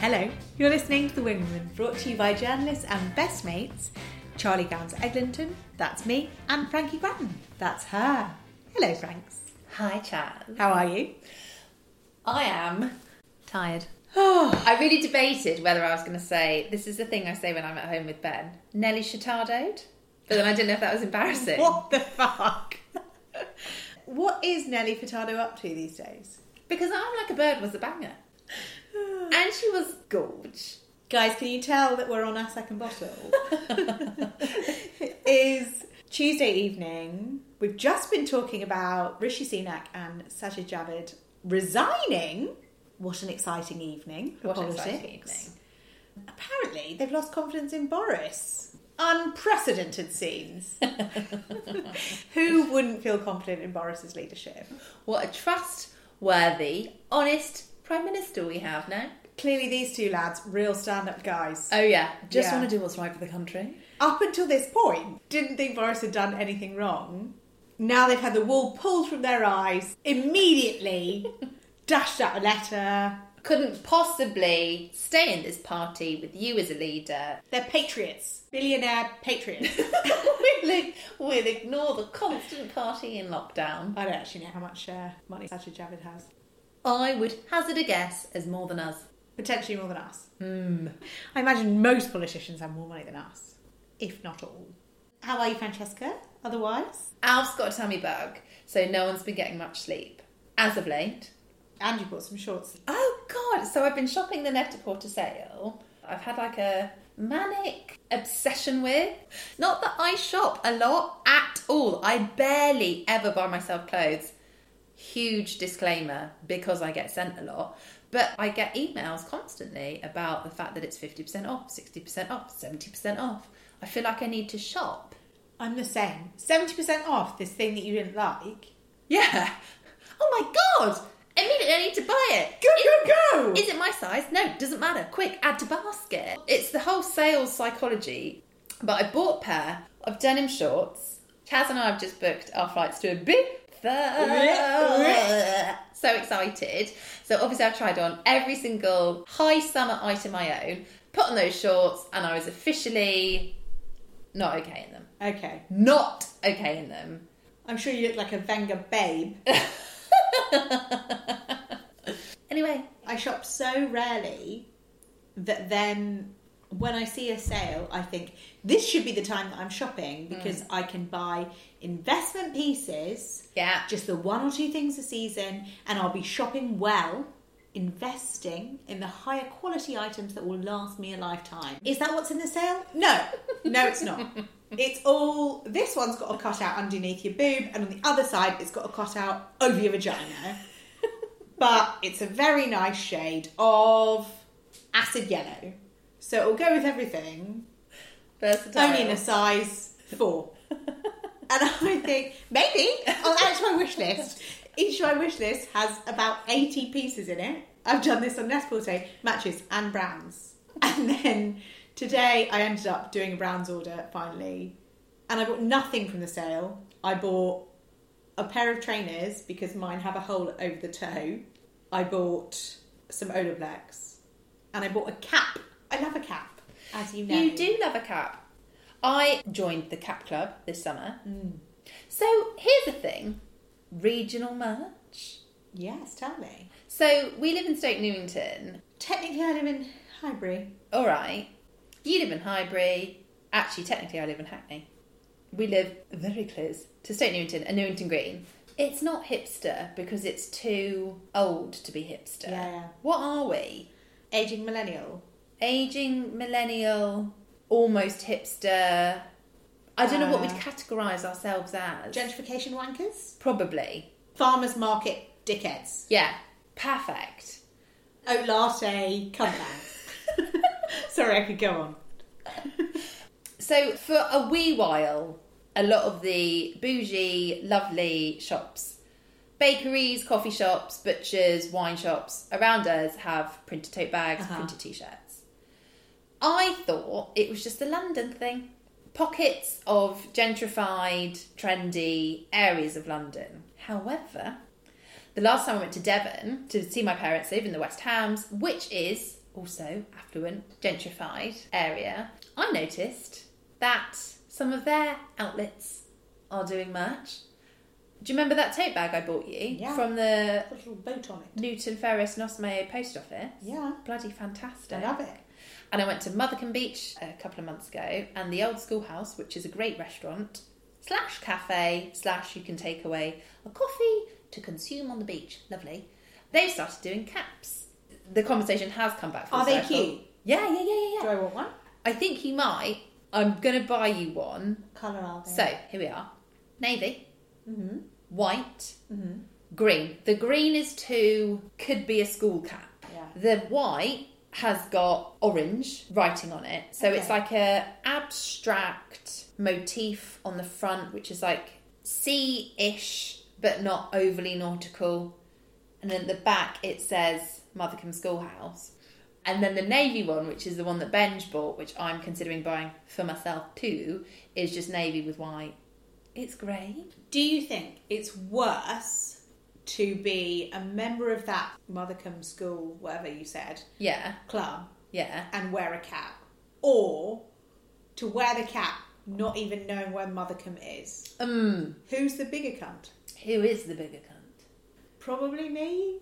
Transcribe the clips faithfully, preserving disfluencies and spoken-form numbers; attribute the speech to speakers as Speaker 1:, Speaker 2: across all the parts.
Speaker 1: Hello, you're listening to The Wingwoman, brought to you by journalists and best mates, Charlie Gowns Eglinton, that's me, and Frankie Grattan, that's her. Hello, Franks.
Speaker 2: Hi, Chaz.
Speaker 1: How are you?
Speaker 2: I am tired.
Speaker 1: Oh,
Speaker 2: I really debated whether I was going to say, this is the thing I say when I'm at home with Ben, Nelly Shatadoed, but then I didn't know if that was embarrassing.
Speaker 1: what the fuck? What is Nelly Furtado up to these days?
Speaker 2: Because I'm Like a Bird was a banger. And she was gorge.
Speaker 1: Guys, can you tell that we're on our second bottle? It is Tuesday evening. We've just been talking about Rishi Sunak and Sajid Javid resigning. What an exciting evening for
Speaker 2: What an
Speaker 1: politics.
Speaker 2: exciting evening.
Speaker 1: Apparently, they've lost confidence in Boris. Unprecedented scenes. Who wouldn't feel confident in Boris's leadership?
Speaker 2: What a trustworthy, honest Prime Minister we have now.
Speaker 1: Clearly, these two lads, real stand-up guys.
Speaker 2: Oh yeah, just
Speaker 1: Yeah.
Speaker 2: want to do what's right for the country.
Speaker 1: Up until this point, didn't think Boris had done anything wrong. Now they've had the wool pulled from their eyes, immediately dashed out a letter.
Speaker 2: Couldn't possibly stay in this party with you as a leader.
Speaker 1: They're patriots. Billionaire patriots.
Speaker 2: we'll, we'll ignore the constant party in lockdown.
Speaker 1: I don't actually know how much uh, money Sajid Javid has.
Speaker 2: I would hazard a guess as more than us.
Speaker 1: Potentially more than us.
Speaker 2: Hmm.
Speaker 1: I imagine most politicians have more money than us, if not all. How are you, Francesca? Otherwise?
Speaker 2: Alf's got a tummy bug, so no one's been getting much sleep. As of late.
Speaker 1: And you bought some shorts.
Speaker 2: Oh, God. So I've been shopping the Net-a-Porter sale. I've had like a manic obsession with. Not that I shop a lot at all. I barely ever buy myself clothes. Huge disclaimer, because I get sent a lot. But I get emails constantly about the fact that it's fifty percent off, sixty percent off, seventy percent off. I feel like I need to shop.
Speaker 1: I'm the same. seventy percent off this thing that you didn't like.
Speaker 2: Yeah. Oh my God. Immediately I need to buy it.
Speaker 1: Go,
Speaker 2: Is-
Speaker 1: go, go!
Speaker 2: Is it my size? No, doesn't matter. Quick, add to basket. It's the whole sales psychology. But I bought a pair of denim shorts. Chaz and I have just booked our flights to Ibiza. So excited. So obviously I've tried on every single high summer item I own, put on those shorts, and I was officially not okay in them.
Speaker 1: Okay.
Speaker 2: Not okay in them.
Speaker 1: I'm sure you look like a Venga babe.
Speaker 2: Anyway.
Speaker 1: I shop so rarely that then when I see a sale, I think this should be the time that I'm shopping because mm. I can buy investment pieces,
Speaker 2: yeah,
Speaker 1: just the one or two things a season, and I'll be shopping well, investing in the higher quality items that will last me a lifetime. Is that what's in the sale? No, no, it's not. It's all, this one's got a cutout underneath your boob, and on the other side, it's got a cutout over your vagina. But it's a very nice shade of acid yellow. So it'll go with everything.
Speaker 2: Versatile.
Speaker 1: Only in a size four. And I think, maybe, I'll add it to my wish list. Each of my wish list has about eighty pieces in it. I've done this on Net-a-Porter, matches and browns. And then today I ended up doing a browns order, finally. And I bought nothing from the sale. I bought a pair of trainers because mine have a hole over the toe. I bought some Olaplex. And I bought a cap. I love a cap, as you know.
Speaker 2: You do love a cap. I joined the Cap Club this summer.
Speaker 1: Mm.
Speaker 2: So here's the thing. Regional merch.
Speaker 1: Yes, tell me.
Speaker 2: So we live in Stoke Newington.
Speaker 1: Technically I live in Highbury.
Speaker 2: All right. You live in Highbury. Actually, technically I live in Hackney. We live very close to Stoke Newington and Newington Green. It's not hipster because it's too old to be hipster.
Speaker 1: Yeah, yeah.
Speaker 2: What are we?
Speaker 1: Aging millennial.
Speaker 2: Aging millennial, almost hipster. I don't know what we'd
Speaker 1: Uh,
Speaker 2: categorise ourselves as.
Speaker 1: Gentrification wankers?
Speaker 2: Probably.
Speaker 1: Farmers market dickheads.
Speaker 2: Yeah. Perfect.
Speaker 1: Oat latte cumbags. Sorry, I could go on.
Speaker 2: So for a wee while, a lot of the bougie, lovely shops, bakeries, coffee shops, butchers, wine shops around us have printed tote bags,
Speaker 1: Uh-huh.
Speaker 2: printed t-shirts. I thought it was just a London thing. Pockets of gentrified, trendy areas of London. However, the last time I went to Devon to see my parents live in the West Hams, which is also affluent, gentrified area, I noticed that some of their outlets are doing merch. Do you remember that tote bag I bought you?
Speaker 1: Yeah.
Speaker 2: From the
Speaker 1: A little boat on it.
Speaker 2: Newton Ferris Nosmayo post office?
Speaker 1: Yeah.
Speaker 2: Bloody fantastic.
Speaker 1: I love it.
Speaker 2: And I went to Mothercombe Beach a couple of months ago, and the Old Schoolhouse, which is a great restaurant, slash cafe, slash you can take away a coffee to consume on the beach. Lovely. They've started doing caps. The conversation has come back full
Speaker 1: Are they
Speaker 2: circle.
Speaker 1: cute?
Speaker 2: Yeah, yeah, yeah, yeah, yeah.
Speaker 1: Do I want one?
Speaker 2: I think you might. I'm going to buy you one.
Speaker 1: Colour are they?
Speaker 2: So, here we are. Navy.
Speaker 1: Mm-hmm.
Speaker 2: White.
Speaker 1: Mm-hmm.
Speaker 2: Green. The green is to, could be a school cap.
Speaker 1: Yeah.
Speaker 2: The white has got orange writing on it. So
Speaker 1: Okay.
Speaker 2: it's like a abstract motif on the front, which is like sea-ish, but not overly nautical. And then at the back, it says Mothercombe Schoolhouse. And then the navy one, which is the one that Benj bought, which I'm considering buying for myself too, is just navy with white. It's great.
Speaker 1: Do you think it's worse to be a member of that Mothercombe School, whatever you said,
Speaker 2: Yeah,
Speaker 1: club,
Speaker 2: yeah.
Speaker 1: and wear a cap? Or to wear the cap not even knowing where Mothercombe is?
Speaker 2: Um,
Speaker 1: Who's the bigger cunt?
Speaker 2: who is the bigger cunt?
Speaker 1: Probably me.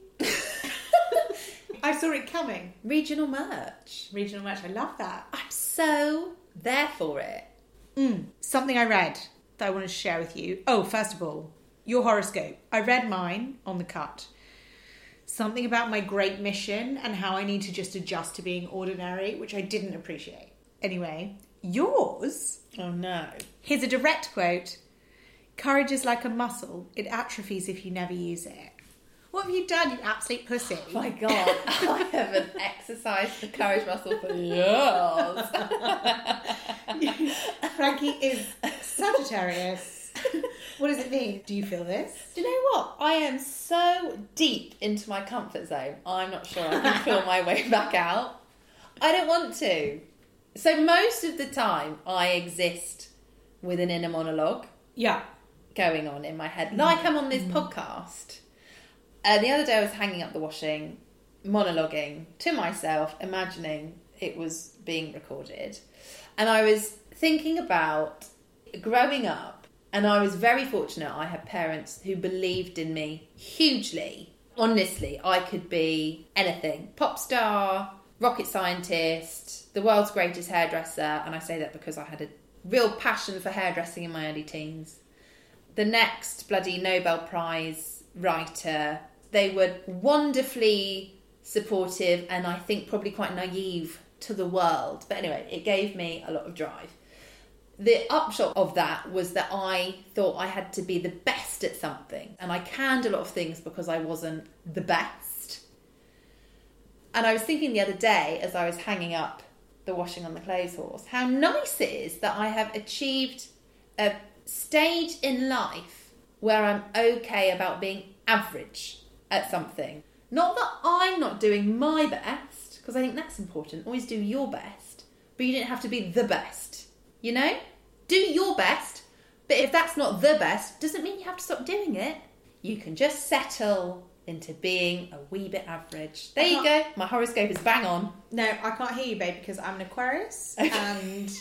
Speaker 1: I saw it coming.
Speaker 2: Regional merch.
Speaker 1: Regional merch, I love that.
Speaker 2: I'm so there for it.
Speaker 1: Mm. Something I read that I wanted to share with you. Oh, first of all, your horoscope. I read mine on the cut. Something about my great mission and how I need to just adjust to being ordinary, which I didn't appreciate. Anyway, yours,
Speaker 2: Oh no.
Speaker 1: here's a direct quote. Courage is like a muscle. It atrophies if you never use it. What have you done, you absolute pussy?
Speaker 2: Oh my god, I haven't exercised the courage muscle for years.
Speaker 1: Frankie is Sagittarius. What does it mean? Do you feel this?
Speaker 2: Do you know what? I am so deep into my comfort zone, I'm not sure I can feel my way back out. I don't want to. So most of the time, I exist with an inner monologue
Speaker 1: Yeah.
Speaker 2: going on in my head, like I'm on this
Speaker 1: Mm.
Speaker 2: podcast. Uh, the other day I was hanging up the washing, monologuing to myself, imagining it was being recorded. And I was thinking about growing up, and I was very fortunate I had parents who believed in me hugely. Honestly, I could be anything. Pop star, rocket scientist, the world's greatest hairdresser, and I say that because I had a real passion for hairdressing in my early teens. The next bloody Nobel Prize writer. They were wonderfully supportive and I think probably quite naive to the world. But anyway, it gave me a lot of drive. The upshot of that was that I thought I had to be the best at something. And I canned a lot of things because I wasn't the best. And I was thinking the other day, as I was hanging up the washing on the clothes horse, how nice it is that I have achieved a stage in life where I'm okay about being average at something. Not that I'm not doing my best, because I think that's important. Always do your best, but you don't have to be the best. You know? Do your best, but if that's not the best, doesn't mean you have to stop doing it. You can just settle into being a wee bit average. There you go. My horoscope is bang on.
Speaker 1: No, I can't hear you, babe, because I'm an Aquarius and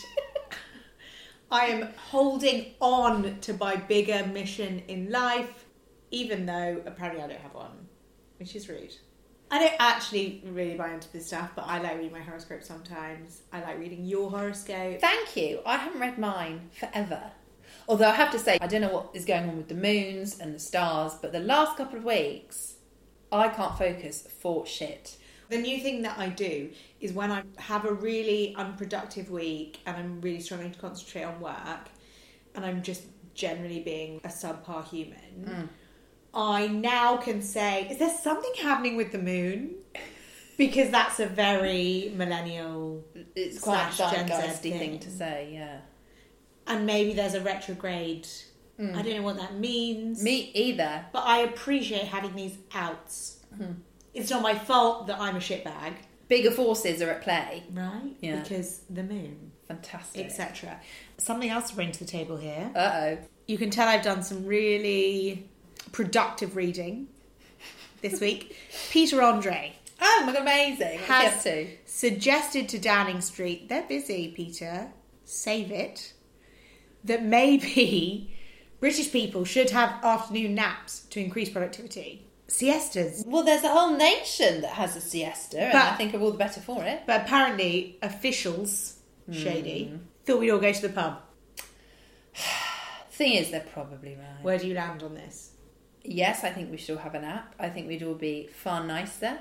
Speaker 1: I am holding on to my bigger mission in life, even though apparently I don't have one, which is rude. I don't actually really buy into this stuff, but I like reading my horoscope sometimes. I like reading your horoscope.
Speaker 2: Thank you. I haven't read mine forever. Although I have to say, I don't know what is going on with the moons and the stars, but the last couple of weeks, I can't focus for shit.
Speaker 1: The new thing that I do is when I have a really unproductive week and I'm really struggling to concentrate on work and I'm just generally being a subpar human,
Speaker 2: Mm.
Speaker 1: I now can say, is there something happening with the moon? Because that's a very millennial
Speaker 2: It's quite a
Speaker 1: slash Gen Z
Speaker 2: zeitgeisty thing.
Speaker 1: thing
Speaker 2: to say, yeah.
Speaker 1: And maybe there's a retrograde.
Speaker 2: Mm.
Speaker 1: I don't know what that means.
Speaker 2: Me either.
Speaker 1: But I appreciate having these outs.
Speaker 2: Mm.
Speaker 1: It's not my fault that I'm a shitbag.
Speaker 2: Bigger forces are at play.
Speaker 1: Right?
Speaker 2: Yeah.
Speaker 1: Because the moon.
Speaker 2: Fantastic.
Speaker 1: et cetera. Something else to bring to the table here.
Speaker 2: Uh-oh.
Speaker 1: You can tell I've done some really productive reading this week. Peter Andre.
Speaker 2: Oh my god, amazing. What's
Speaker 1: Has-
Speaker 2: he up to?
Speaker 1: suggested to Downing Street, they're busy, Peter, save it, that maybe British people should have afternoon naps to increase productivity. Siestas.
Speaker 2: Well, there's a whole nation that has a siesta, and
Speaker 1: But-
Speaker 2: I think are all the better for it.
Speaker 1: But apparently, officials, shady,
Speaker 2: Hmm.
Speaker 1: thought we'd all go to the pub.
Speaker 2: Thing is, they're probably right.
Speaker 1: Where do you land on this?
Speaker 2: Yes, I think we should all have a nap. I think we'd all be far nicer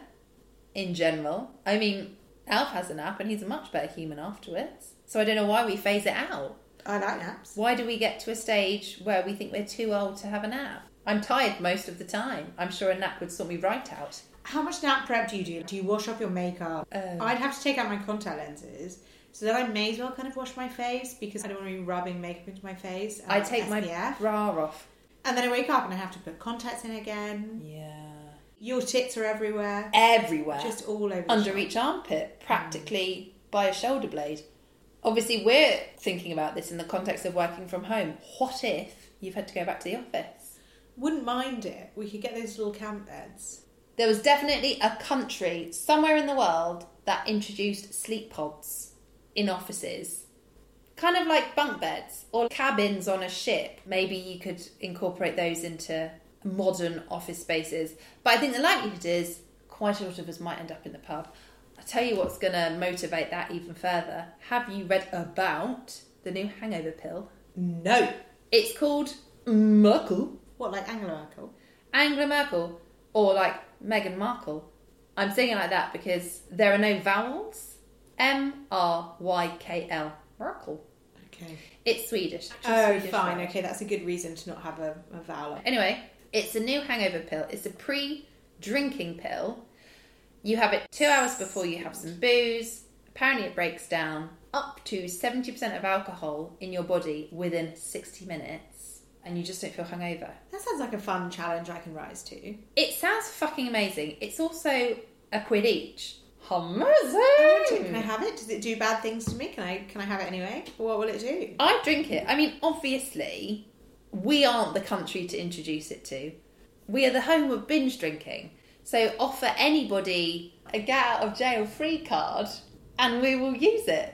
Speaker 2: in general. I mean, Alf has a nap and he's a much better human afterwards. So I don't know why we phase it out.
Speaker 1: I like naps.
Speaker 2: Why do we get to a stage where we think we're too old to have a nap? I'm tired most of the time. I'm sure a nap would sort me right out.
Speaker 1: How much nap prep do you do? Do you wash off your makeup?
Speaker 2: Oh.
Speaker 1: I'd have to take out my contact lenses. So then I may as well kind of wash my face because I don't want to be rubbing makeup into my face. and
Speaker 2: I take my
Speaker 1: S P F.
Speaker 2: bra off.
Speaker 1: And then I wake up and I have to put contacts in again.
Speaker 2: Yeah.
Speaker 1: Your tits are everywhere.
Speaker 2: Everywhere.
Speaker 1: Just all over the
Speaker 2: Under
Speaker 1: shop.
Speaker 2: each armpit, practically by a shoulder blade. Obviously, we're thinking about this in the context of working from home. What if you've had to go back to the office?
Speaker 1: Wouldn't mind it. We could get those little camp beds.
Speaker 2: There was definitely a country somewhere in the world that introduced sleep pods in offices. Kind of like bunk beds or cabins on a ship. Maybe you could incorporate those into modern office spaces. But I think the likelihood is quite a lot of us might end up in the pub. I'll tell you what's going to motivate that even further. Have you read about the new hangover pill?
Speaker 1: No.
Speaker 2: It's called Merkel.
Speaker 1: What, like Angela Merkel?
Speaker 2: Angela Merkel, or like Meghan Markle. I'm saying it like that because there are no vowels. M R Y K L. Merkel.
Speaker 1: Okay.
Speaker 2: It's Swedish. It's
Speaker 1: Oh,
Speaker 2: Swedish
Speaker 1: fine.
Speaker 2: word.
Speaker 1: Okay, that's a good reason to not have a, a vowel.
Speaker 2: Anyway, it's a new hangover pill. It's a pre-drinking pill. You have it two hours before you have some booze. Apparently it breaks down up to seventy percent of alcohol in your body within sixty minutes. And you just don't feel hungover.
Speaker 1: That sounds like a fun challenge I can rise to.
Speaker 2: It sounds fucking amazing. It's also a quid each.
Speaker 1: Can
Speaker 2: Amazing!
Speaker 1: I have it? Does it do bad things to me? Can I can I have it anyway? What will it do?
Speaker 2: I drink it. I mean, obviously, we aren't the country to introduce it to. We are the home of binge drinking. So offer anybody a get out of jail free card and we will use it.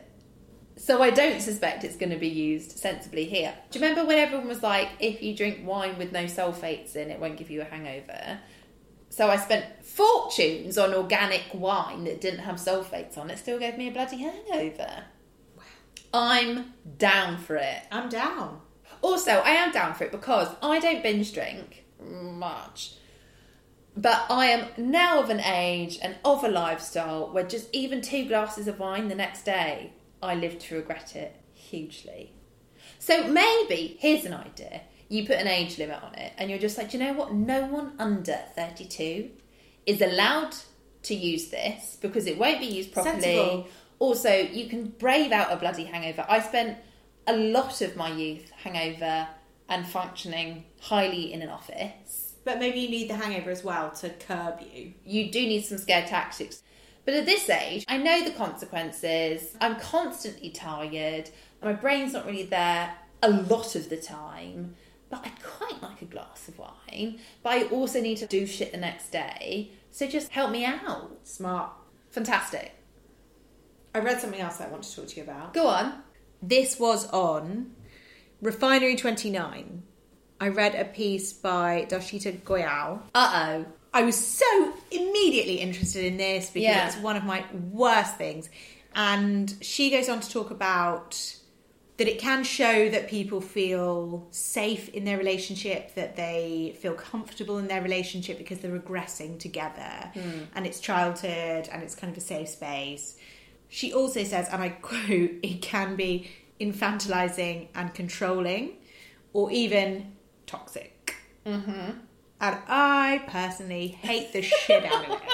Speaker 2: So I don't suspect it's going to be used sensibly here. Do you remember when everyone was like, if you drink wine with no sulfates in, it won't give you a hangover? So I spent fortunes on organic wine that didn't have sulfates on. It still gave me a bloody hangover.
Speaker 1: Wow.
Speaker 2: I'm down for it.
Speaker 1: I'm down.
Speaker 2: Also, I am down for it because I don't binge drink much. But I am now of an age and of a lifestyle where just even two glasses of wine the next day, I live to regret it hugely. So maybe, here's an idea. You put an age limit on it and you're just like, do you know what? No one under thirty-two is allowed to use this because it won't be used properly.
Speaker 1: Sensible.
Speaker 2: Also, you can brave out a bloody hangover. I spent a lot of my youth hangover and functioning highly in an office.
Speaker 1: But maybe you need the hangover as well to curb you.
Speaker 2: You do need some scare tactics. But at this age, I know the consequences. I'm constantly tired. My brain's not really there a lot of the time. But I'd quite like a glass of wine. But I also need to do shit the next day. So just help me out.
Speaker 1: Smart.
Speaker 2: Fantastic.
Speaker 1: I read something else that I want to talk to you about.
Speaker 2: Go on.
Speaker 1: This was on Refinery twenty-nine. I read a piece by Darshita Goyal.
Speaker 2: Uh-oh.
Speaker 1: I was so immediately interested in this because
Speaker 2: Yeah.
Speaker 1: it's one of my worst things. And she goes on to talk about that it can show that people feel safe in their relationship, that they feel comfortable in their relationship because they're regressing together.
Speaker 2: Mm.
Speaker 1: And it's childhood and it's kind of a safe space. She also says, and I quote, it can be infantilizing and controlling or even toxic.
Speaker 2: Mm-hmm.
Speaker 1: And I personally hate the shit out of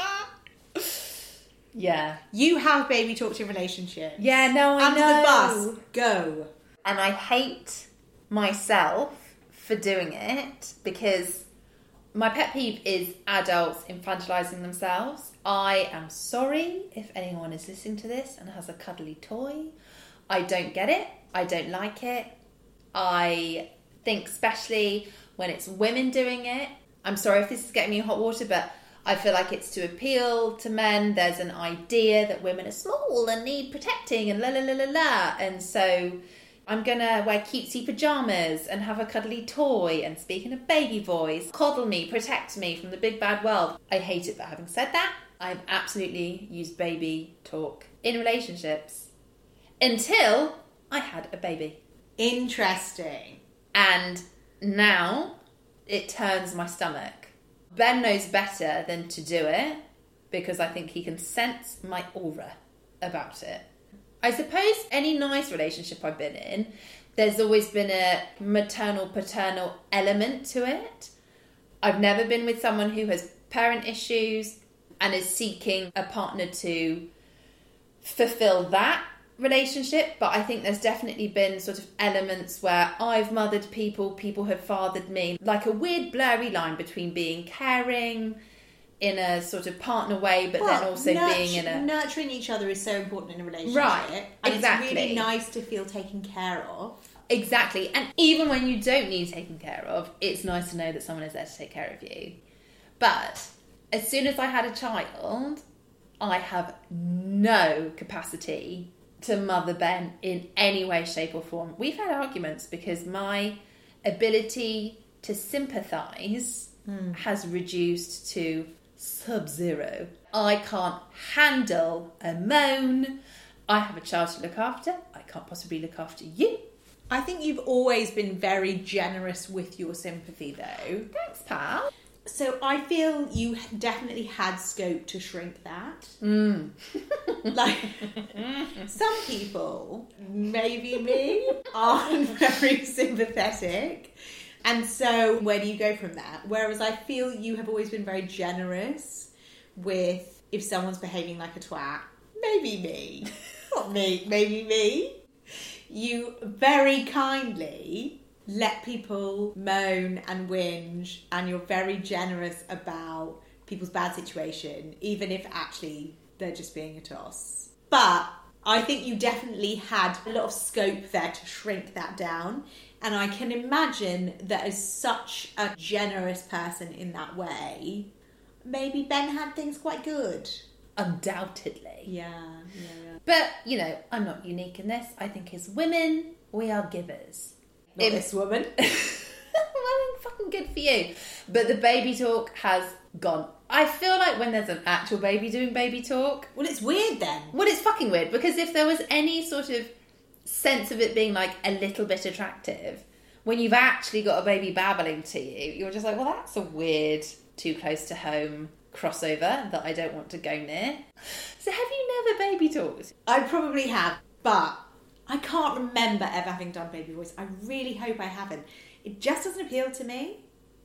Speaker 1: it.
Speaker 2: Yeah.
Speaker 1: You have baby talk to your relationship.
Speaker 2: Yeah, no, I
Speaker 1: Under
Speaker 2: know.
Speaker 1: the bus. Go.
Speaker 2: And I hate myself for doing it because my pet peeve is adults infantilizing themselves. I am sorry if anyone is listening to this and has a cuddly toy. I don't get it. I don't like it. I think especially when it's women doing it. I'm sorry if this is getting me in hot water, but I feel like it's to appeal to men. There's an idea that women are small and need protecting and la la la la la. And so I'm going to wear cutesy pyjamas and have a cuddly toy and speak in a baby voice. Coddle me, protect me from the big bad world. I hate it, but having said that, I've absolutely used baby talk in relationships until I had a baby.
Speaker 1: Interesting.
Speaker 2: And now it turns my stomach. Ben knows better than to do it because I think he can sense my aura about it. I suppose any nice relationship I've been in, there's always been a maternal paternal element to it. I've never been with someone who has parent issues and is seeking a partner to fulfill that relationship, but I think there's definitely been sort of elements where I've mothered people, people have fathered me, like a weird blurry line between being caring in a sort of partner way, but
Speaker 1: well,
Speaker 2: then also
Speaker 1: nurt-
Speaker 2: being in a...
Speaker 1: Nurturing each other is so important in a relationship.
Speaker 2: Right,
Speaker 1: and
Speaker 2: exactly.
Speaker 1: It's really nice to feel taken care of.
Speaker 2: Exactly. And even when you don't need taken care of, it's nice to know that someone is there to take care of you. But as soon as I had a child, I have no capacity to mother Ben in any way, shape or form. We've had arguments because my ability to sympathise mm. has reduced to sub-zero. I can't handle a moan. I have a child to look after. I can't possibly look after you.
Speaker 1: I think you've always been very generous with your sympathy, though.
Speaker 2: Thanks, pal.
Speaker 1: So I feel you definitely had scope to shrink that.
Speaker 2: Mm.
Speaker 1: Like, some people, maybe me, aren't very sympathetic. And so where do you go from that? Whereas I feel you have always been very generous with if someone's behaving like a twat, maybe me, not me, maybe me. You very kindly let people moan and whinge, and you're very generous about people's bad situation, even if actually they're just being a toss. But I think you definitely had a lot of scope there to shrink that down. And I can imagine that as such a generous person in that way, maybe Ben had things quite good.
Speaker 2: Undoubtedly.
Speaker 1: Yeah, yeah, yeah.
Speaker 2: But, you know, I'm not unique in this. I think as women, we are givers.
Speaker 1: Not
Speaker 2: If,
Speaker 1: this woman.
Speaker 2: well, fucking good for you. But the baby talk has gone. I feel like when there's an actual baby doing baby talk...
Speaker 1: Well, it's weird then.
Speaker 2: Well, it's fucking weird, because if there was any sort of sense of it being, like, a little bit attractive, when you've actually got a baby babbling to you, you're just like, well, that's a weird, too close to home crossover that I don't want to go near. So have you never baby talked?
Speaker 1: I probably have, but... I can't remember ever having done baby voice. I really hope I haven't. It just doesn't appeal to me.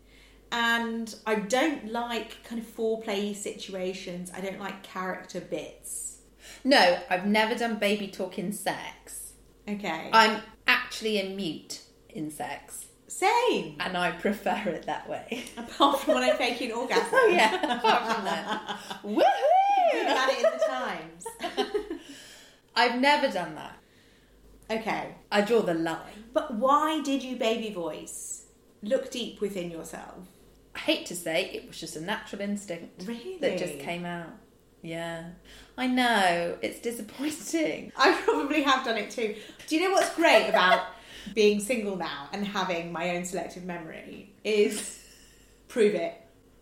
Speaker 1: And I don't like kind of foreplay situations. I don't like character bits.
Speaker 2: No, I've never done baby talk in sex.
Speaker 1: Okay.
Speaker 2: I'm actually a mute in sex.
Speaker 1: Same.
Speaker 2: And I prefer it that way.
Speaker 1: Apart from when I'm faking orgasm.
Speaker 2: Oh yeah, apart from that. Woohoo!
Speaker 1: Good about it in the Times.
Speaker 2: I've never done that.
Speaker 1: Okay.
Speaker 2: I draw the line.
Speaker 1: But why did you baby voice? Look deep within yourself.
Speaker 2: I hate to say, it was just a natural instinct.
Speaker 1: Really?
Speaker 2: That just came out. Yeah. I know, it's disappointing.
Speaker 1: I probably have done it too. Do you know what's great about being single now and having my own selective memory? Is prove it.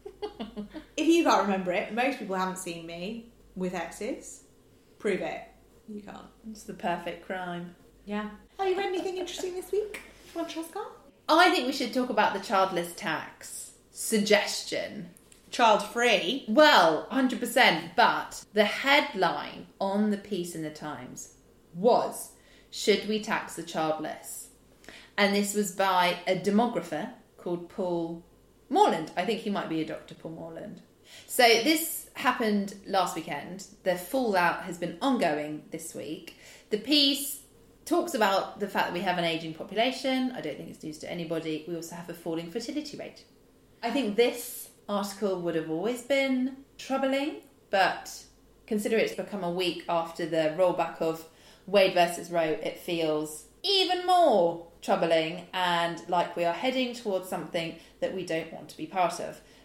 Speaker 1: If you can't remember it, most people haven't seen me with exes. Prove it. You can't.
Speaker 2: It's the perfect crime.
Speaker 1: Yeah. Have you read anything interesting this week, Francesca?
Speaker 2: I think we should talk about the childless tax suggestion.
Speaker 1: Child-free?
Speaker 2: Well, one hundred percent. But the headline on the piece in the Times was, should we tax the childless? And this was by a demographer called Paul Morland. I think he might be a Doctor Paul Morland. So this happened last weekend. The fallout has been ongoing this week. The piece talks about the fact that we have an ageing population. I don't think it's news to anybody. We also have a falling fertility rate. I think this article would have always been troubling, but consider it's become a week after the rollback of Wade versus Roe, it feels even more troubling and like we are heading towards something that we don't want to be part of.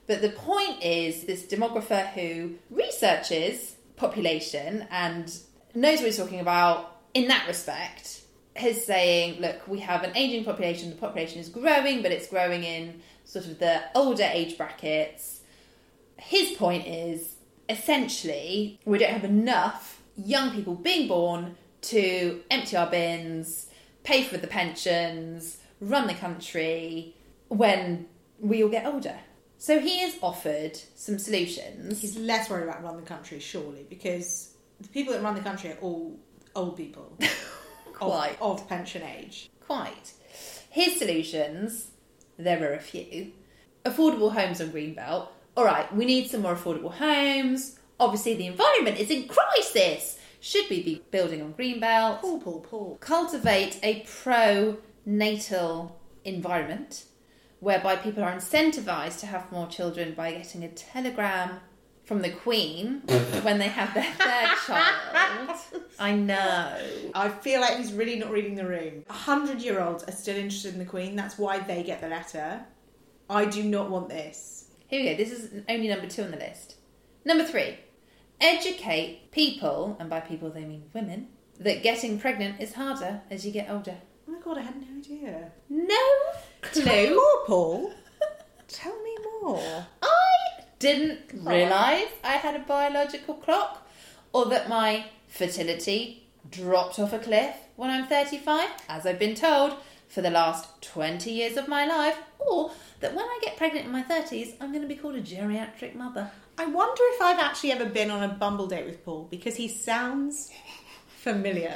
Speaker 2: But the point is, this demographer who researches population and knows what he's talking about in that respect is saying, look, we have an ageing population, the population is growing, but it's growing in sort of the older age brackets. His point is, essentially, we don't have enough young people being born to empty our bins, pay for the pensions, run the country when we all get older. So he has offered some solutions.
Speaker 1: He's less worried about running the country, surely, because the people that run the country are all old people.
Speaker 2: Quite.
Speaker 1: Of, of pension age.
Speaker 2: Quite. His solutions, there are a few. Affordable homes on Greenbelt. All right, we need some more affordable homes. Obviously, the environment is in crisis. Should we be building on Greenbelt?
Speaker 1: Paul, Paul, Paul.
Speaker 2: Cultivate a pro-natal environment whereby people are incentivised to have more children by getting a telegram from the Queen when they have their third child. I know.
Speaker 1: I feel like he's really not reading the room. A hundred-year-olds are still interested in the Queen. That's why they get the letter. I do not want this.
Speaker 2: Here we go. This is only number two on the list. Number three. Educate people, and by people they mean women, that getting pregnant is harder as you get older.
Speaker 1: Oh my God, I had no idea.
Speaker 2: No clue.
Speaker 1: Tell me more, Paul. Tell me more.
Speaker 2: I didn't realise I had a biological clock, or that my fertility dropped off a cliff when I'm thirty-five, as I've been told for the last twenty years of my life, or that when I get pregnant in my thirties, I'm going to be called a geriatric mother.
Speaker 1: I wonder if I've actually ever been on a Bumble date with Paul, because he sounds familiar.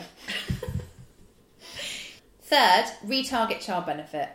Speaker 2: Third, retarget child benefit.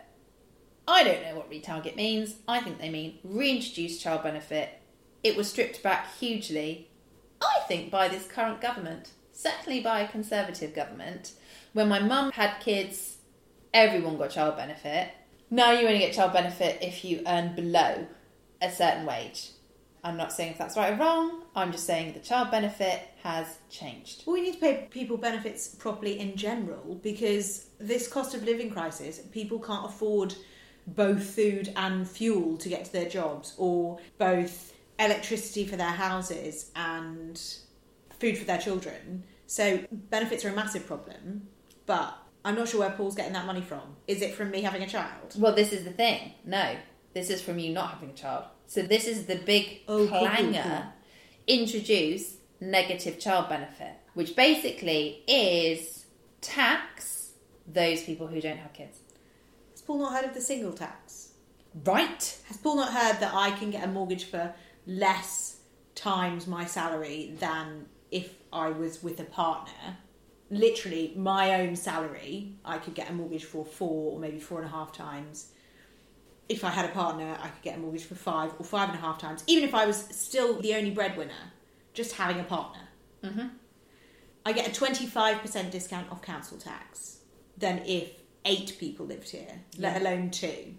Speaker 2: I don't know what retarget means. I think they mean reintroduce child benefit. It was stripped back hugely, I think, by this current government. Certainly by a Conservative government. When my mum had kids, everyone got child benefit. Now you only get child benefit if you earn below a certain wage. I'm not saying if that's right or wrong. I'm just saying the child benefit has changed.
Speaker 1: Well, we need to pay people benefits properly in general, because this cost of living crisis, people can't afford both food and fuel to get to their jobs, or both electricity for their houses and food for their children. So benefits are a massive problem, but I'm not sure where Paul's getting that money from. Is it from me having a child?
Speaker 2: Well, this is the thing. No, this is from you not having a child. So this is the big
Speaker 1: oh,
Speaker 2: clanger.
Speaker 1: Cool, cool, cool.
Speaker 2: Introduce negative child benefit, which basically is tax those people who don't have kids.
Speaker 1: Has Paul not heard of the single tax?
Speaker 2: Right.
Speaker 1: Has Paul not heard that I can get a mortgage for less times my salary than if I was with a partner? Literally, my own salary, I could get a mortgage for four or maybe four and a half times. If I had a partner, I could get a mortgage for five or five and a half times. Even if I was still the only breadwinner, just having a partner.
Speaker 2: Mm-hmm.
Speaker 1: I get a twenty-five percent discount off council tax than if eight people lived here, let
Speaker 2: Yeah.
Speaker 1: alone two.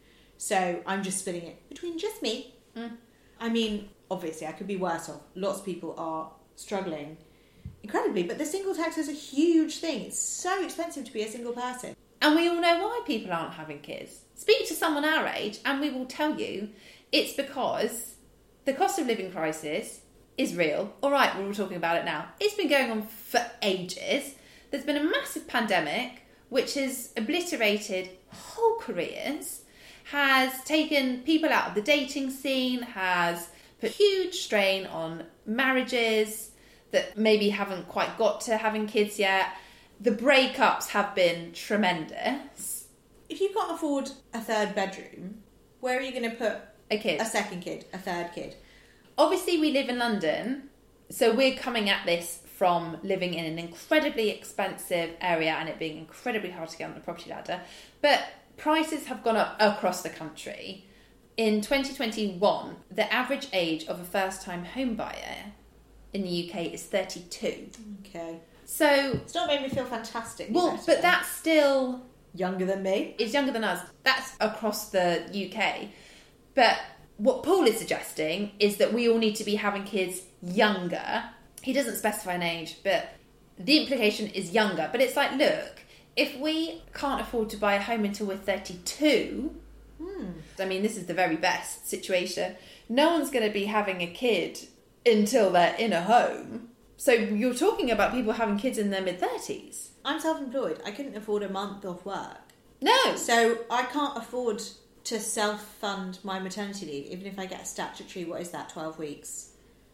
Speaker 1: So I'm just splitting it between just me.
Speaker 2: Mm.
Speaker 1: I mean, obviously I could be worse off. Lots of people are struggling incredibly, but the single tax is a huge thing. It's so expensive to be a single person.
Speaker 2: And we all know why people aren't having kids. Speak to someone our age and we will tell you it's because the cost of living crisis is real. All right, we're all talking about it now. It's been going on for ages. There's been a massive pandemic which has obliterated whole careers, has taken people out of the dating scene, has put huge strain on marriages that maybe haven't quite got to having kids yet. The breakups have been tremendous.
Speaker 1: If you can't afford a third bedroom, where are you going to put
Speaker 2: A kid.
Speaker 1: a second kid, a third kid?
Speaker 2: Obviously, we live in London, so we're coming at this from living in an incredibly expensive area and it being incredibly hard to get on the property ladder. But prices have gone up across the country. In twenty twenty-one, the average age of a first-time home buyer in the U K is thirty-two.
Speaker 1: Okay.
Speaker 2: So,
Speaker 1: It's not made me feel fantastic.
Speaker 2: well, but that's still...
Speaker 1: younger than me.
Speaker 2: Is younger than us. That's across the U K. But what Paul is suggesting is that we all need to be having kids younger. He doesn't specify an age, but the implication is younger. But it's like, look, if we can't afford to buy a home until we're thirty-two,
Speaker 1: Hmm.
Speaker 2: I mean, this is the very best situation. no one's going to be having a kid until they're in a home. So you're talking about people having kids in their mid-thirties.
Speaker 1: I'm self-employed. I couldn't afford a month off work.
Speaker 2: No.
Speaker 1: So I can't afford to self-fund my maternity leave, even if I get a statutory, what is that, twelve weeks?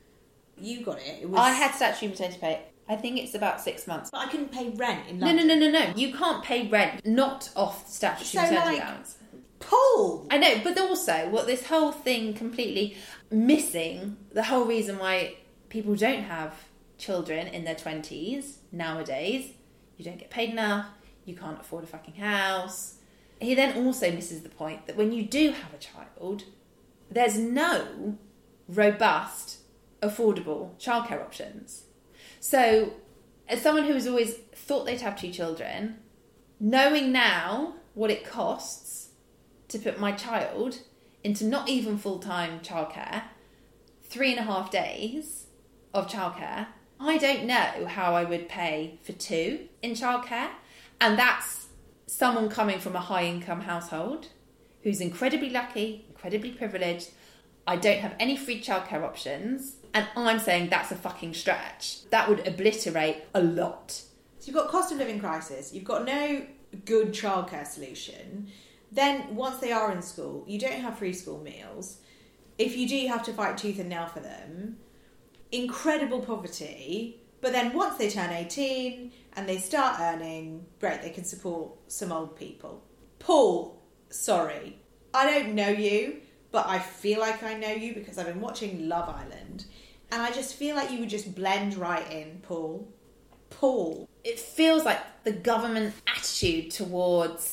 Speaker 1: You got it. It was...
Speaker 2: I had statutory maternity pay. I think it's about six months.
Speaker 1: But I couldn't pay rent in
Speaker 2: No,
Speaker 1: London.
Speaker 2: no, no, no, no. You can't pay rent not off statutory
Speaker 1: So,
Speaker 2: maternity
Speaker 1: like-
Speaker 2: allowance.
Speaker 1: Paul!
Speaker 2: I know, but also, what this whole thing completely missing, the whole reason why people don't have children in their twenties nowadays, you don't get paid enough, you can't afford a fucking house. He then also misses the point that when you do have a child, there's no robust, affordable childcare options. So, as someone who has always thought they'd have two children, knowing now what it costs to put my child into not even full-time childcare, three and a half days of childcare, I don't know how I would pay for two in childcare. And that's someone coming from a high-income household who's incredibly lucky, incredibly privileged. I don't have any free childcare options. And I'm saying that's a fucking stretch. That would obliterate a lot.
Speaker 1: So you've got cost of living crisis. You've got no good childcare solution. Then, once they are in school, you don't have free school meals. If you do, you have to fight tooth and nail for them. Incredible poverty. But then, once they turn eighteen and they start earning, great, they can support some old people. Paul, sorry, I don't know you, but I feel like I know you because I've been watching Love Island. And I just feel like you would just blend right in, Paul. Paul.
Speaker 2: It feels like the government attitude towards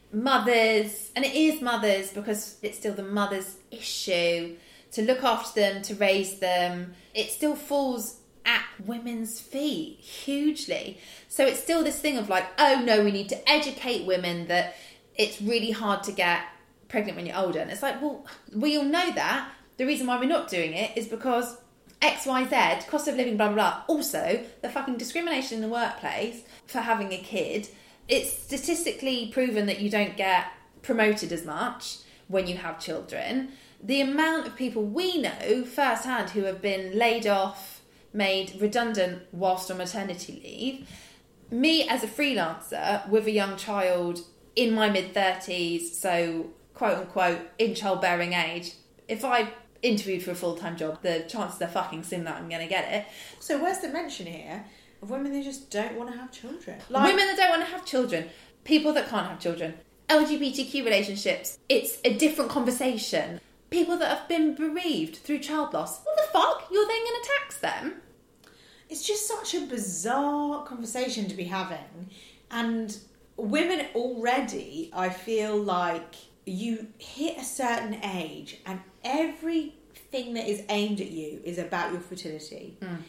Speaker 2: mothers, and it is mothers because it's still the mother's issue to look after them, to raise them. It still falls at women's feet hugely. So it's still this thing of like, oh no, we need to educate women that it's really hard to get pregnant when you're older. And it's like, well, we all know that. The reason why we're not doing it is because X, Y, Z, cost of living, blah, blah, blah. Also, the fucking discrimination in the workplace for having a kid. It's statistically proven that you don't get promoted as much when you have children. The amount of people we know firsthand who have been laid off, made redundant whilst on maternity leave. Me as a freelancer with a young child in my mid-thirties, so quote-unquote in childbearing age, if I interviewed for a full-time job, the chances are fucking slim that I'm going to get it.
Speaker 1: So where's the mention here of women who just don't want to have children? Like,
Speaker 2: women that don't want to have children, people that can't have children, L G B T Q relationships, it's a different conversation. People that have been bereaved through child loss, what the fuck? You're then going to tax them?
Speaker 1: It's just such a bizarre conversation to be having. And women already, I feel like you hit a certain age and everything that is aimed at you is about your fertility. Mm.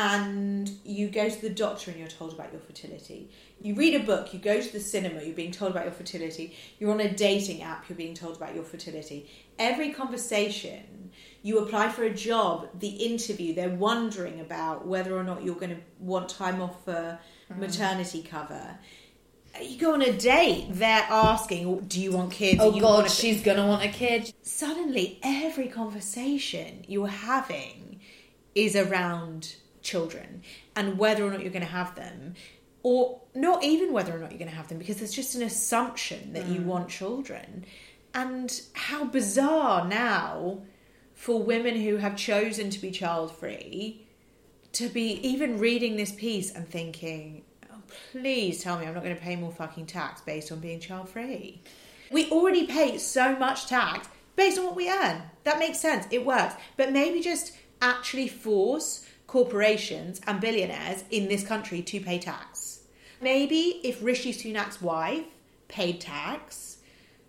Speaker 1: And you go to the doctor and you're told about your fertility. You read a book, you go to the cinema, you're being told about your fertility. You're on a dating app, you're being told about your fertility. Every conversation, you apply for a job, the interview, they're wondering about whether or not you're going to want time off for mm. maternity cover. You go on a date, they're asking, do you want kids?
Speaker 2: Oh
Speaker 1: you
Speaker 2: God,
Speaker 1: want
Speaker 2: she's going to want a kid.
Speaker 1: Suddenly, every conversation you're having is around children and whether or not you're going to have them, or not even whether or not you're going to have them, because there's just an assumption that mm. you want children. And how bizarre now for women who have chosen to be child-free to be even reading this piece and thinking, oh, please tell me I'm not going to pay more fucking tax based on being child-free. We already pay so much tax based on what we earn. That makes sense. It works. But maybe just actually force corporations and billionaires in this country to pay tax. Maybe if Rishi Sunak's wife paid tax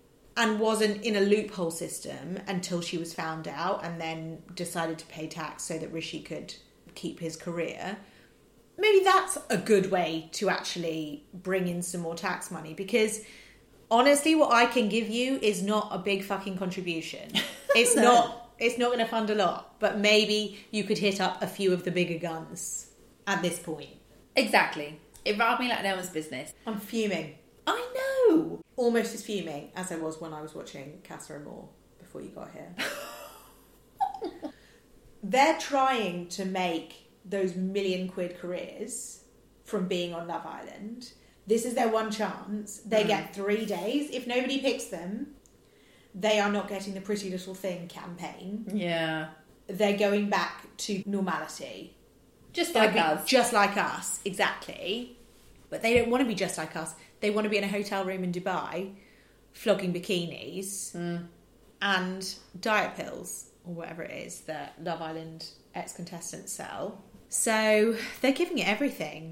Speaker 1: and wasn't in a loophole system until she was found out and then decided to pay tax so that Rishi could keep his career, maybe that's a good way to actually bring in some more tax money, because honestly what I can give you is not a big fucking contribution. It's no. not It's not going to fund a lot, but maybe you could hit up a few of the bigger guns at this point.
Speaker 2: Exactly. It riled me like no one's business.
Speaker 1: I'm fuming.
Speaker 2: I know.
Speaker 1: Almost as fuming as I was when I was watching Casa Amor before you got here. They're trying to make those million quid careers from being on Love Island. This is their one chance. They
Speaker 2: Mm.
Speaker 1: get three days. If nobody picks them, they are not getting the Pretty Little Thing campaign.
Speaker 2: Yeah.
Speaker 1: They're going back to normality.
Speaker 2: Just
Speaker 1: They'll
Speaker 2: like
Speaker 1: be
Speaker 2: us.
Speaker 1: Just like us, exactly. But they don't want to be just like us. They want to be in a hotel room in Dubai, flogging bikinis
Speaker 2: Mm.
Speaker 1: and diet pills, or whatever it is that Love Island ex-contestants sell. So they're giving it everything.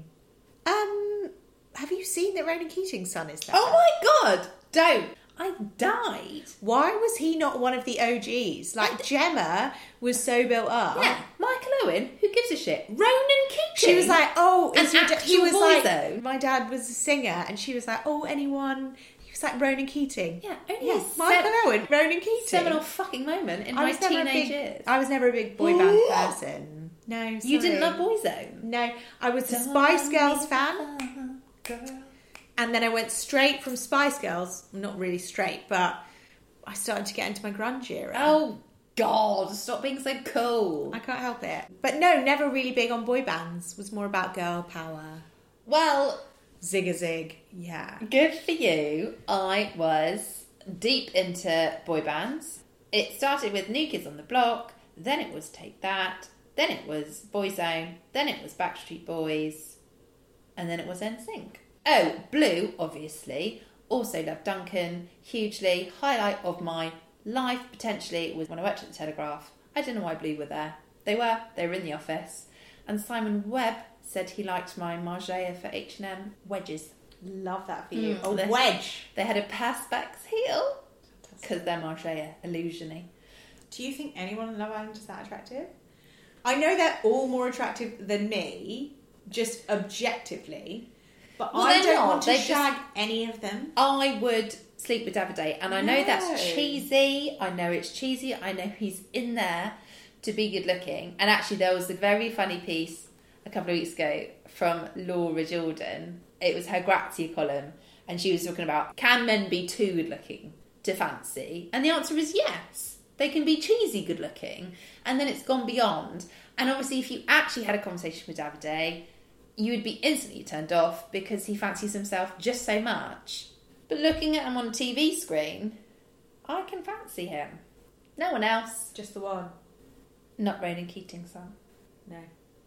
Speaker 1: Um, have you seen that Ronan Keating's son is there?
Speaker 2: Oh my god! Don't. I died.
Speaker 1: Why was he not one of the O Gs? Like, Gemma was so built up.
Speaker 2: Yeah, Michael Owen, who gives a shit? Ronan Keating.
Speaker 1: She was like, oh,
Speaker 2: An
Speaker 1: is your da-" he
Speaker 2: actual
Speaker 1: was
Speaker 2: boy,
Speaker 1: like,
Speaker 2: though.
Speaker 1: my dad was a singer, and she was like, oh, anyone? He was like, Ronan Keating.
Speaker 2: Yeah, only
Speaker 1: Yeah,
Speaker 2: a
Speaker 1: Michael
Speaker 2: se-
Speaker 1: Owen, Ronan Keating.
Speaker 2: seminal fucking moment in
Speaker 1: I
Speaker 2: my
Speaker 1: was never a
Speaker 2: teenage
Speaker 1: big-
Speaker 2: years.
Speaker 1: I was never a big boy band person. No,
Speaker 2: You didn't
Speaker 1: sorry.
Speaker 2: love Boyzone?
Speaker 1: No, I was a Spice Girls fan, and then I went straight from Spice Girls. Not really straight, but I started to get into my grunge era.
Speaker 2: Oh god, stop being so cool.
Speaker 1: I can't help it. But no, never really big on boy bands. Was more about girl power.
Speaker 2: Well,
Speaker 1: Zig a zig, yeah.
Speaker 2: good for you. I was deep into boy bands. It started with New Kids on the Block, then it was Take That, then it was Boyzone, then it was Backstreet Boys, and then it was N Sync. Oh, Blue, obviously. Also loved Duncan hugely. Highlight of my life, potentially, was when I worked at the Telegraph. I don't know why Blue were there. They were. They were in the office. And Simon Webb said he liked my Margea for H and M wedges.
Speaker 1: Love that for you.
Speaker 2: Mm,
Speaker 1: a
Speaker 2: they-
Speaker 1: wedge.
Speaker 2: They had a Perspex heel because they're Margea, illusiony.
Speaker 1: Do you think anyone on Love Island is that attractive? I know they're all more attractive than me, just objectively, but
Speaker 2: Well,
Speaker 1: I
Speaker 2: they're
Speaker 1: don't
Speaker 2: not.
Speaker 1: want to
Speaker 2: They
Speaker 1: shag
Speaker 2: just-
Speaker 1: any of them.
Speaker 2: I would sleep with Davide, and I know
Speaker 1: No.
Speaker 2: that's cheesy. I know it's cheesy. I know he's in there to be good looking. And actually, there was a very funny piece a couple of weeks ago from Laura Jordan. It was her Grazia column, and she was talking about, can men be too good looking to fancy? And the answer is yes. They can be cheesy good looking, and then it's gone beyond. And obviously, if you actually had a conversation with Davide, you would be instantly turned off because he fancies himself just so much. But looking at him on a T V screen, I can fancy him. No one else.
Speaker 1: Just the one.
Speaker 2: Not Ronan Keating's son.
Speaker 1: No.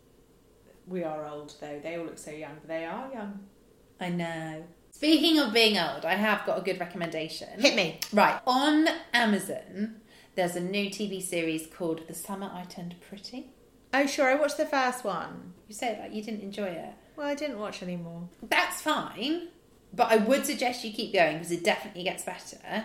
Speaker 1: We are old, though. They all look so young, but they are young.
Speaker 2: I know. Speaking of being old, I have got a good recommendation.
Speaker 1: Hit me.
Speaker 2: Right, on Amazon, there's a new T V series called The Summer I Turned Pretty.
Speaker 1: Oh, sure. I watched the first one.
Speaker 2: You say it like you didn't enjoy it.
Speaker 1: Well, I didn't watch any more.
Speaker 2: That's fine, but I would suggest you keep going because it definitely gets better.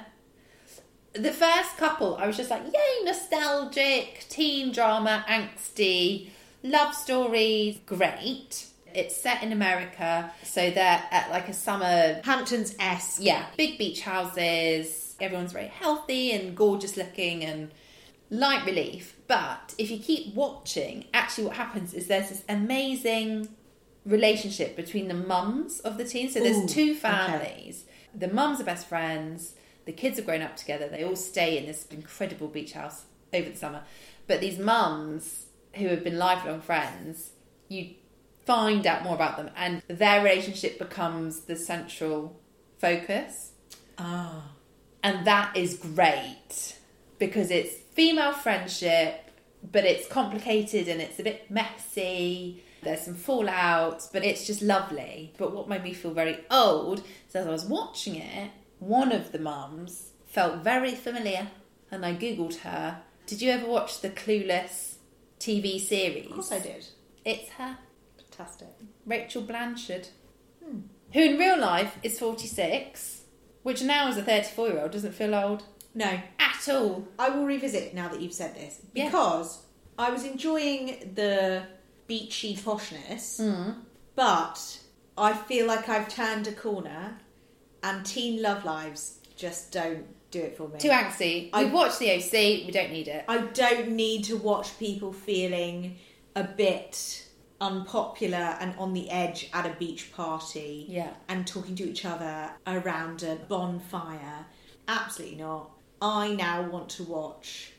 Speaker 2: The first couple, I was just like, yay, nostalgic, teen drama, angsty, love stories, great. It's set in America, so they're at like a summer,
Speaker 1: Hamptons-esque.
Speaker 2: yeah, big beach houses. Everyone's very healthy and gorgeous looking and light relief. But if you keep watching, actually what happens is there's this amazing relationship between the mums of the teens. So there's
Speaker 1: Ooh,
Speaker 2: two
Speaker 1: okay.
Speaker 2: families. The mums are best friends. The kids have grown up together. They all stay in this incredible beach house over the summer. But these mums, who have been lifelong friends, you find out more about them. And their relationship becomes the central focus.
Speaker 1: Ah.
Speaker 2: And that is great. Because it's female friendship, but it's complicated and it's a bit messy. There's some fallout, but it's just lovely. But what made me feel very old is as I was watching it, one of the mums felt very familiar, and I googled her. Did you ever watch the Clueless T V series?
Speaker 1: Of course I did.
Speaker 2: It's her,
Speaker 1: Fantastic.
Speaker 2: Rachel Blanchard,
Speaker 1: Hmm.
Speaker 2: who in real life is forty-six, which now as a thirty-four-year-old doesn't feel old
Speaker 1: No.
Speaker 2: at all.
Speaker 1: I will revisit it now that you've said this.
Speaker 2: Yeah.
Speaker 1: Because I was enjoying the beachy poshness,
Speaker 2: Mm.
Speaker 1: but I feel like I've turned a corner and teen love lives just don't do it for me.
Speaker 2: Too angsty.
Speaker 1: I-
Speaker 2: We've watched the O C, we don't need it.
Speaker 1: I don't need to watch people feeling a bit unpopular and on the edge at a beach party
Speaker 2: Yeah.
Speaker 1: and talking to each other around a bonfire. Absolutely not. I now want to watch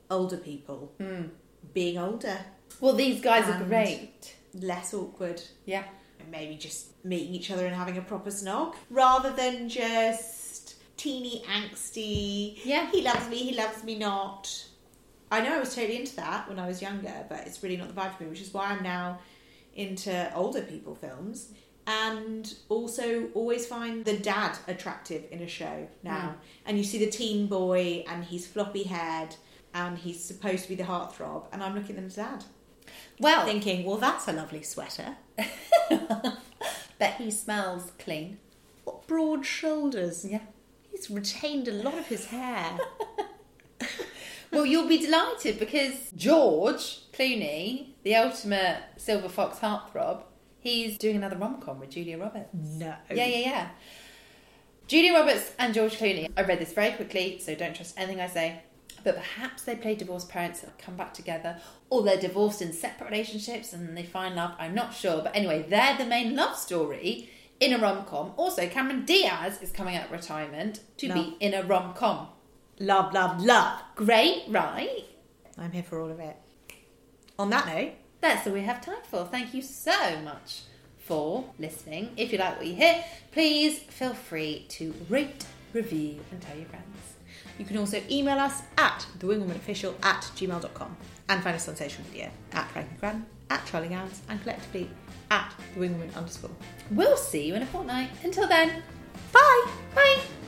Speaker 1: older people
Speaker 2: Mm.
Speaker 1: being older.
Speaker 2: Well, these guys are
Speaker 1: And-
Speaker 2: great.
Speaker 1: Less awkward.
Speaker 2: Yeah.
Speaker 1: And maybe just meeting each other and having a proper snog. Rather than just teeny angsty,
Speaker 2: Yeah.
Speaker 1: he loves me, he loves me not. I know I was totally into that when I was younger, but it's really not the vibe for me, which is why I'm now into older people films. And also always find the dad attractive in a show now.
Speaker 2: Mm.
Speaker 1: And you see the teen boy and he's floppy haired and he's supposed to be the heartthrob, and I'm looking at the dad.
Speaker 2: Well,
Speaker 1: Thinking, well, that's a lovely sweater.
Speaker 2: bet he smells clean.
Speaker 1: What broad shoulders.
Speaker 2: Yeah.
Speaker 1: He's retained a lot of his hair.
Speaker 2: Well, you'll be delighted because George Clooney, the ultimate silver fox heartthrob, he's doing another rom-com with Julia Roberts.
Speaker 1: No.
Speaker 2: Yeah, yeah, yeah. Julia Roberts and George Clooney. I read this very quickly, so don't trust anything I say. But perhaps they play divorced parents and come back together, or they're divorced in separate relationships and they find love. I'm not sure. But anyway, they're the main love story in a rom-com. Also, Cameron Diaz is coming out of retirement to
Speaker 1: No.
Speaker 2: be in a rom-com.
Speaker 1: Love, love, love.
Speaker 2: Great, right?
Speaker 1: I'm here for all of it. On that note,
Speaker 2: That's all we have time for. Thank you so much for listening. If you like what you hear, please feel free to rate, review, and tell your friends.
Speaker 1: you can also email us at thewingwomanofficial at gmail dot com and find us on social media at Frank and Gran, at Charlie Gowns, and collectively at thewingwoman underscore.
Speaker 2: We'll see you in a fortnight. Until then,
Speaker 1: Bye!
Speaker 2: bye!